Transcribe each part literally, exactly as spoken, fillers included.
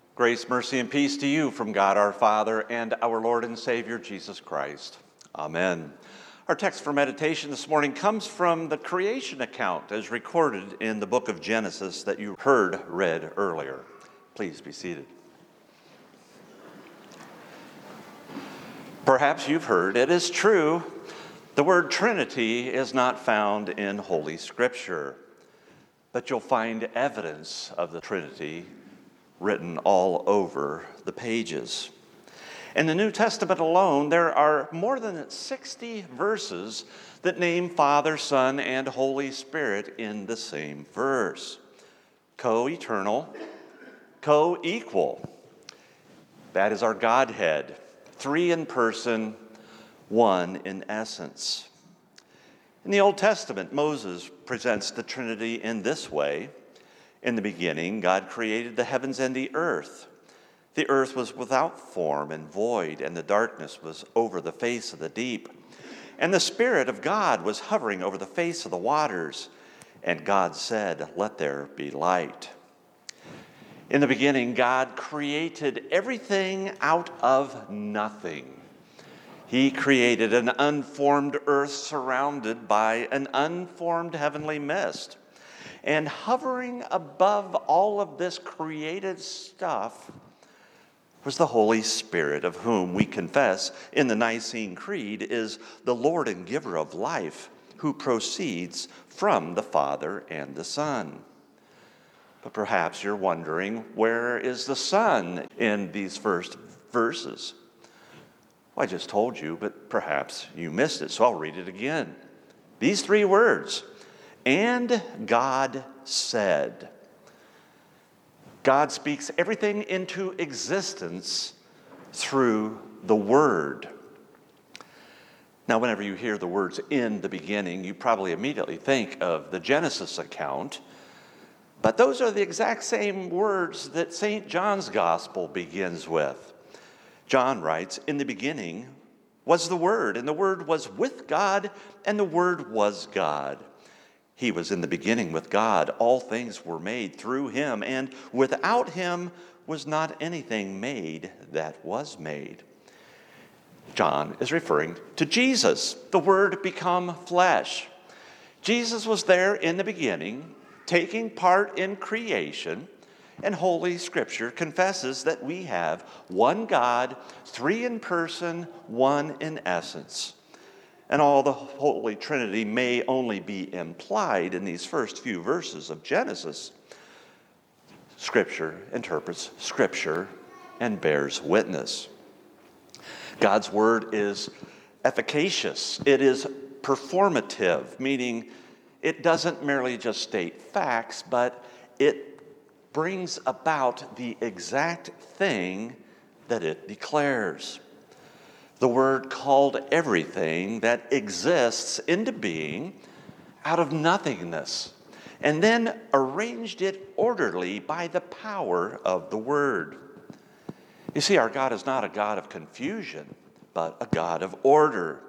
Grace, mercy, and peace to you from God our Father and our Lord and Savior Jesus Christ. Amen. Our text for meditation this morning comes from the creation account as recorded in the book of Genesis that you heard read earlier. Please be seated. Perhaps you've heard, it is true, the word Trinity is not found in Holy Scripture, but you'll find evidence of the Trinity written all over the pages. In the New Testament alone, there are more than sixty verses that name Father, Son, and Holy Spirit in the same verse. Co-eternal, co-equal. That is our Godhead. Three in person, one in essence. In the Old Testament, Moses presents the Trinity in this way. In the beginning, God created the heavens and the earth. The earth was without form and void, and the darkness was over the face of the deep. And the Spirit of God was hovering over the face of the waters. And God said, "Let there be light." In the beginning, God created everything out of nothing. He created an unformed earth surrounded by an unformed heavenly mist. And hovering above all of this created stuff was the Holy Spirit, of whom we confess in the Nicene Creed is the Lord and giver of life, who proceeds from the Father and the Son. But perhaps you're wondering, where is the Son in these first verses? Well, I just told you, but perhaps you missed it, so I'll read it again. These three words. And God said. God speaks everything into existence through the Word. Now, whenever you hear the words "in the beginning," you probably immediately think of the Genesis account, but those are the exact same words that Saint John's Gospel begins with. John writes, "In the beginning was the Word, and the Word was with God, and the Word was God. He was in the beginning with God. All things were made through him, and without him was not anything made that was made." John is referring to Jesus, the Word become flesh. Jesus was there in the beginning, taking part in creation, and Holy Scripture confesses that we have one God, three in person, one in essence. And all the Holy Trinity may only be implied in these first few verses of Genesis. Scripture interprets Scripture and bears witness. God's Word is efficacious. It is performative, meaning it doesn't merely just state facts, but it brings about the exact thing that it declares. The Word called everything that exists into being out of nothingness, and then arranged it orderly by the power of the Word. You see, our God is not a God of confusion, but a God of order.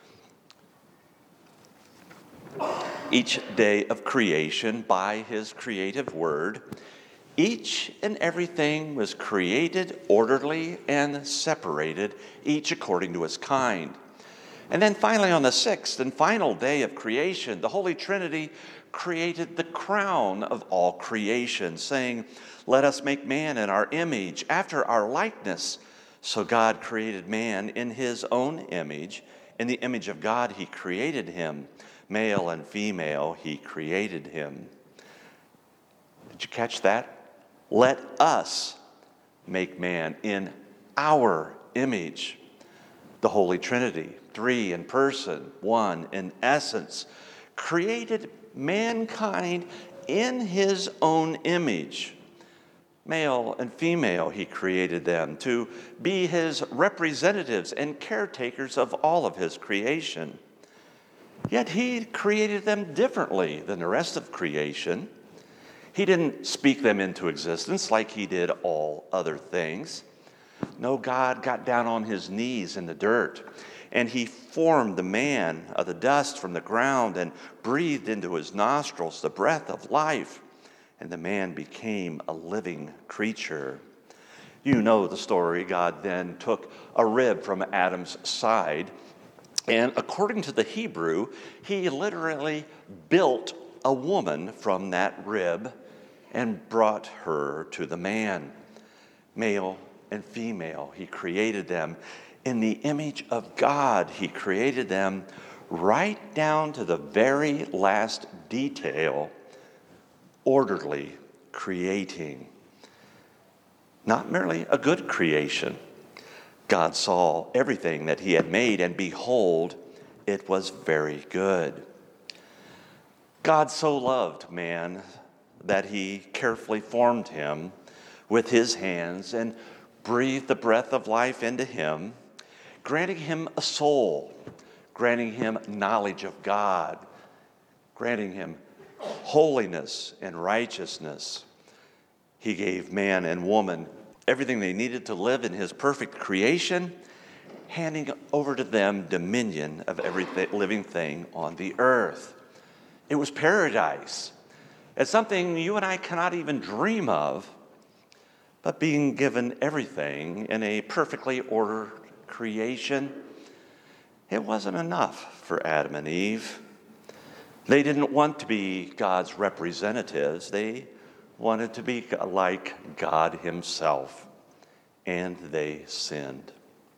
Each day of creation, by His creative Word, each and everything was created orderly and separated, each according to its kind. And then finally, on the sixth and final day of creation, the Holy Trinity created the crown of all creation, saying, "Let us make man in our image, after our likeness." So God created man in his own image. In the image of God he created him. Male and female he created him. Did you catch that? Let us make man in our image. The Holy Trinity, three in person, one in essence, created mankind in his own image. Male and female, he created them to be his representatives and caretakers of all of his creation. Yet he created them differently than the rest of creation. He didn't speak them into existence like he did all other things. No, God got down on his knees in the dirt, and he formed the man of the dust from the ground and breathed into his nostrils the breath of life, and the man became a living creature. You know the story. God then took a rib from Adam's side, and according to the Hebrew, he literally built a woman from that rib and brought her to the man. Male and female, he created them. In the image of God, he created them right down to the very last detail, orderly creating. Not merely a good creation. God saw everything that he had made, and behold, it was very good. God so loved man that he carefully formed him with his hands and breathed the breath of life into him, granting him a soul, granting him knowledge of God, granting him holiness and righteousness. He gave man and woman everything they needed to live in his perfect creation, handing over to them dominion of every living thing on the earth. It was paradise. It's something you and I cannot even dream of, but being given everything in a perfectly ordered creation, it wasn't enough for Adam and Eve. They didn't want to be God's representatives. They wanted to be like God himself, and they sinned.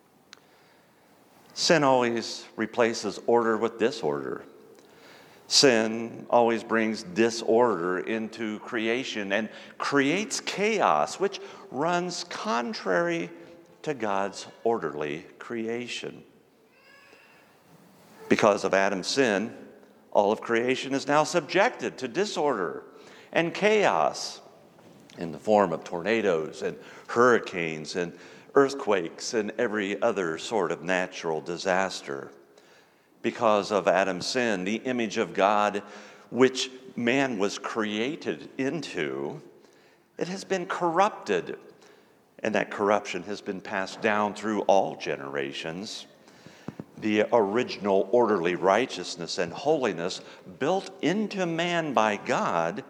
Sin always replaces order with disorder. Sin always brings disorder into creation and creates chaos, which runs contrary to God's orderly creation. Because of Adam's sin, all of creation is now subjected to disorder and chaos in the form of tornadoes and hurricanes and earthquakes and every other sort of natural disaster. Because of Adam's sin, the image of God, which man was created into, it has been corrupted, and that corruption has been passed down through all generations. The original orderly righteousness and holiness built into man by God,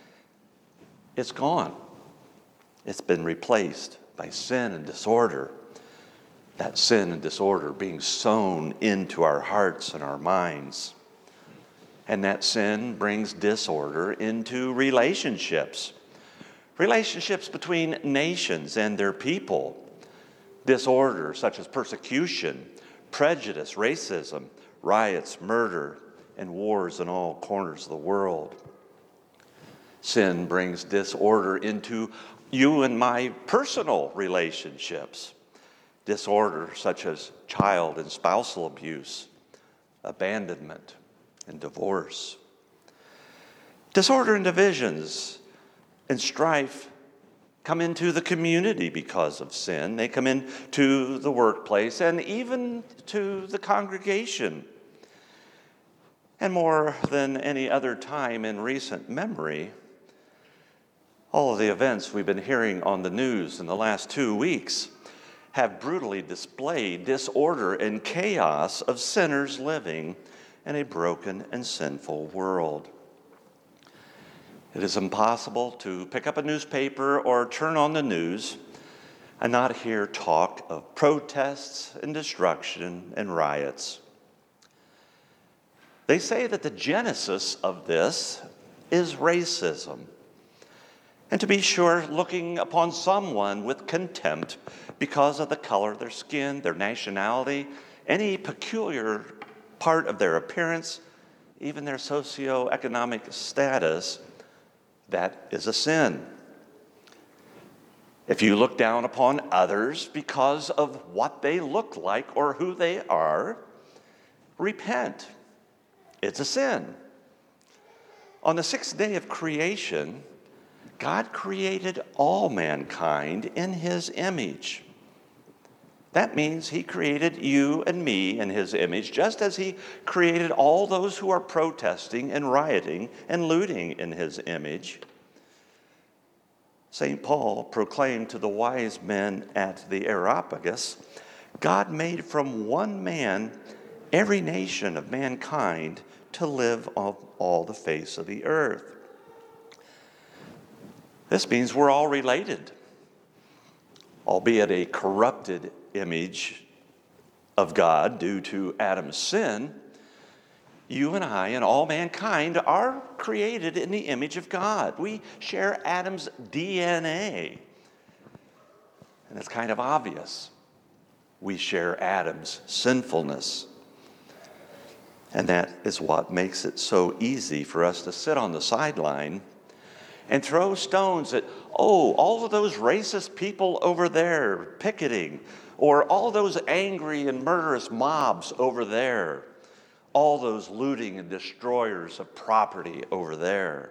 it's gone. It's been replaced by sin and disorder. That sin and disorder being sown into our hearts and our minds. And that sin brings disorder into relationships. Relationships between nations and their people. Disorder such as persecution, prejudice, racism, riots, murder, and wars in all corners of the world. Sin brings disorder into you and my personal relationships. Disorder such as child and spousal abuse, abandonment, and divorce. Disorder and divisions and strife come into the community because of sin. They come into the workplace and even to the congregation. And more than any other time in recent memory, all of the events we've been hearing on the news in the last two weeks have brutally displayed disorder and chaos of sinners living in a broken and sinful world. It is impossible to pick up a newspaper or turn on the news and not hear talk of protests and destruction and riots. They say that the genesis of this is racism. And to be sure, looking upon someone with contempt because of the color of their skin, their nationality, any peculiar part of their appearance, even their socioeconomic status, that is a sin. If you look down upon others because of what they look like or who they are, repent. It's a sin. On the sixth day of creation, God created all mankind in his image. That means he created you and me in his image, just as he created all those who are protesting and rioting and looting in his image. Saint Paul proclaimed to the wise men at the Areopagus, God made from one man every nation of mankind to live on all the face of the earth. This means we're all related. albeit a corrupted image of God due to Adam's sin, you and I and all mankind are created in the image of God. We share Adam's D N A. And it's kind of obvious. We share Adam's sinfulness. And that is what makes it so easy for us to sit on the sideline and throw stones at, oh, all of those racist people over there picketing, or all those angry and murderous mobs over there, all those looting and destroyers of property over there.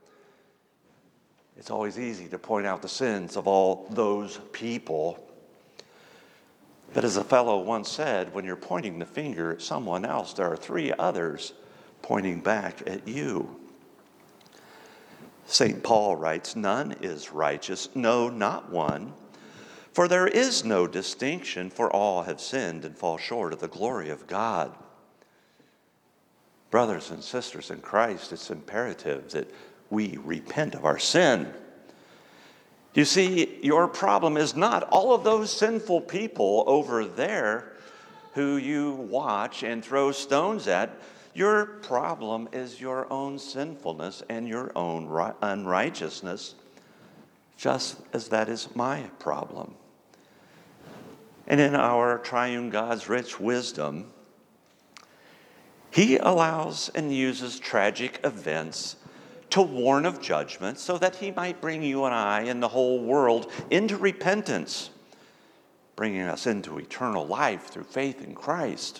It's always easy to point out the sins of all those people. But as a fellow once said, when you're pointing the finger at someone else, there are three others pointing back at you. Saint Paul writes, "None is righteous, no, not one. For there is no distinction, for all have sinned and fall short of the glory of God." Brothers and sisters in Christ, it's imperative that we repent of our sin. You see, your problem is not all of those sinful people over there who you watch and throw stones at. Your problem is your own sinfulness and your own unrighteousness, just as that is my problem. And in our triune God's rich wisdom, He allows and uses tragic events to warn of judgment so that He might bring you and I and the whole world into repentance, bringing us into eternal life through faith in Christ.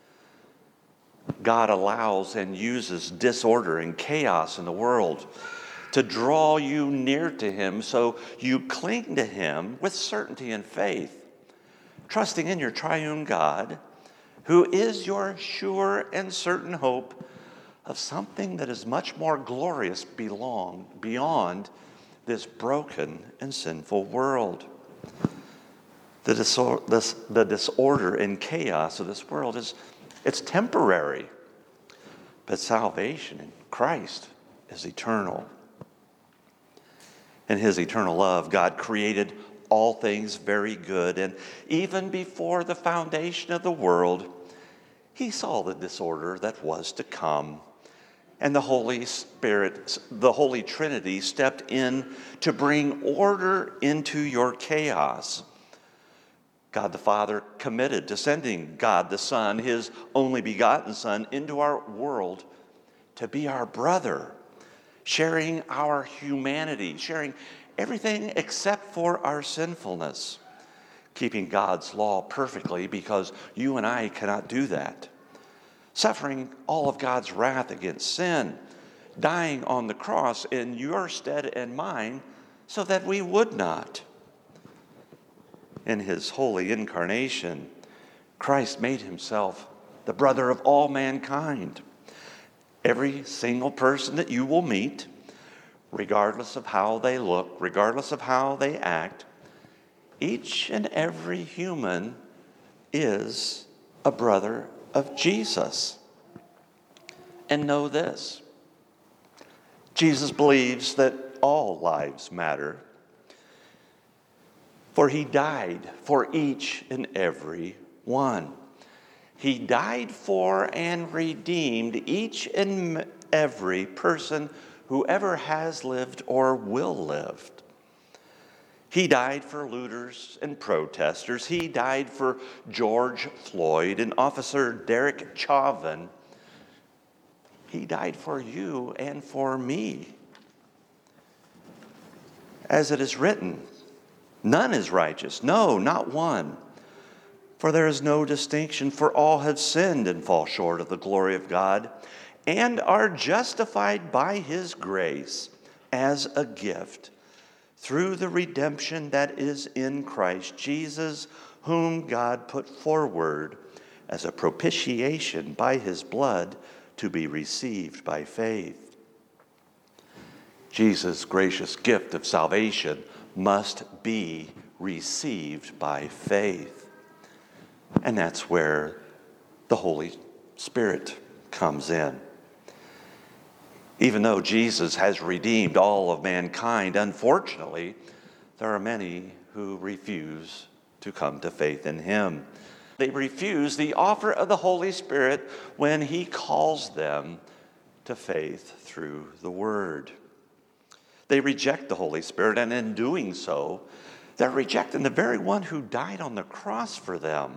God allows and uses disorder and chaos in the world to draw you near to Him so you cling to Him with certainty and faith, trusting in your triune God, who is your sure and certain hope of something that is much more glorious belong, beyond this broken and sinful world. The, disor- this, the disorder and chaos of this world is it's temporary, but salvation in Christ is eternal. In His eternal love, God created all things very good, and even before the foundation of the world, He saw the disorder that was to come. And the Holy Spirit, the Holy Trinity, stepped in to bring order into your chaos. God the Father committed to sending God the Son, His only begotten Son, into our world to be our brother, sharing our humanity, sharing everything except for our sinfulness, keeping God's law perfectly because you and I cannot do that, suffering all of God's wrath against sin, dying on the cross in your stead and mine so that we would not. In His holy incarnation, Christ made Himself the brother of all mankind. Every single person that you will meet, regardless of how they look, regardless of how they act, each and every human is a brother of Jesus. And know this: Jesus believes that all lives matter, for He died for each and every one. He died for and redeemed each and every person who ever has lived or will live. He died for looters and protesters. He died for George Floyd and Officer Derek Chauvin. He died for you and for me. As it is written, none is righteous, no, not one. For there is no distinction, for all have sinned and fall short of the glory of God, and are justified by His grace as a gift through the redemption that is in Christ Jesus, whom God put forward as a propitiation by His blood to be received by faith. Jesus' gracious gift of salvation must be received by faith. And that's where the Holy Spirit comes in. Even though Jesus has redeemed all of mankind, unfortunately, there are many who refuse to come to faith in him. They refuse the offer of the Holy Spirit when he calls them to faith through the Word. They reject the Holy Spirit, and in doing so, they're rejecting the very one who died on the cross for them,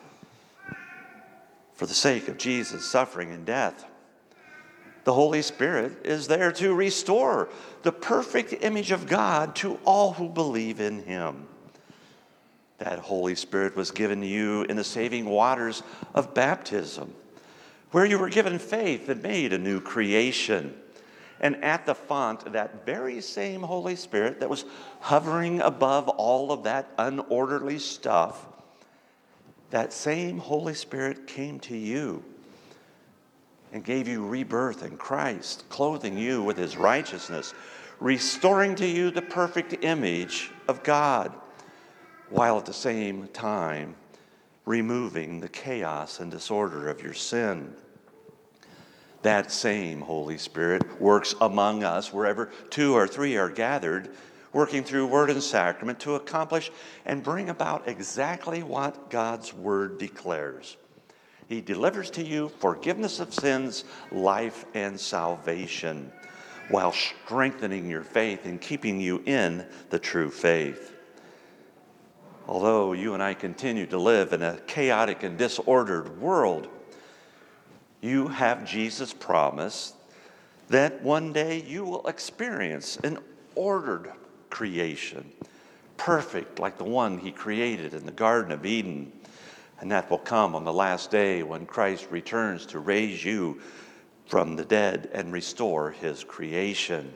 for the sake of Jesus' suffering and death. The Holy Spirit is there to restore the perfect image of God to all who believe in him. That Holy Spirit was given to you in the saving waters of baptism, where you were given faith and made a new creation. And at the font, that very same Holy Spirit that was hovering above all of that unorderly stuff, that same Holy Spirit came to you and gave you rebirth in Christ, clothing you with his righteousness, restoring to you the perfect image of God, while at the same time removing the chaos and disorder of your sin. That same Holy Spirit works among us wherever two or three are gathered, working through word and sacrament to accomplish and bring about exactly what God's word declares. He delivers to you forgiveness of sins, life, and salvation, while strengthening your faith and keeping you in the true faith. Although you and I continue to live in a chaotic and disordered world, you have Jesus' promise that one day you will experience an ordered creation, perfect like the one he created in the Garden of Eden. And that will come on the last day when Christ returns to raise you from the dead and restore his creation.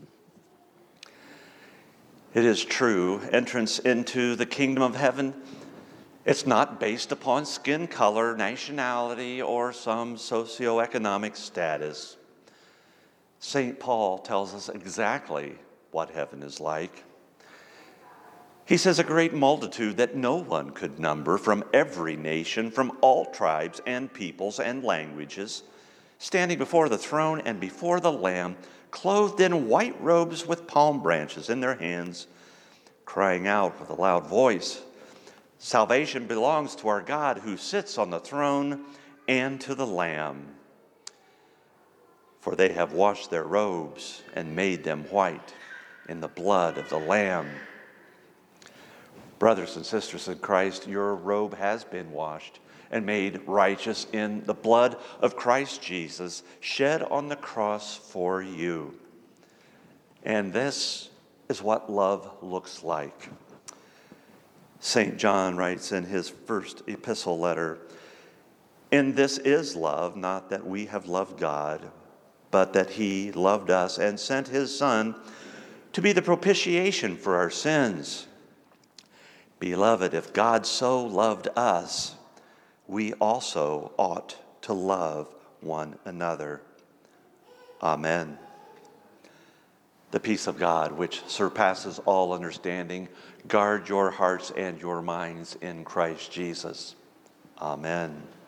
It is true, entrance into the kingdom of heaven, it's not based upon skin color, nationality, or some socioeconomic status. Saint Paul tells us exactly what heaven is like. He says, a great multitude that no one could number, from every nation, from all tribes and peoples and languages, standing before the throne and before the Lamb, clothed in white robes with palm branches in their hands, crying out with a loud voice, salvation belongs to our God who sits on the throne and to the Lamb. For they have washed their robes and made them white in the blood of the Lamb. Brothers and sisters in Christ, your robe has been washed and made righteous in the blood of Christ Jesus, shed on the cross for you. And this is what love looks like. Saint John writes in his first epistle letter, "And this is love, not that we have loved God, but that he loved us and sent his Son to be the propitiation for our sins. Beloved, if God so loved us, we also ought to love one another." Amen. The peace of God, which surpasses all understanding, guard your hearts and your minds in Christ Jesus. Amen.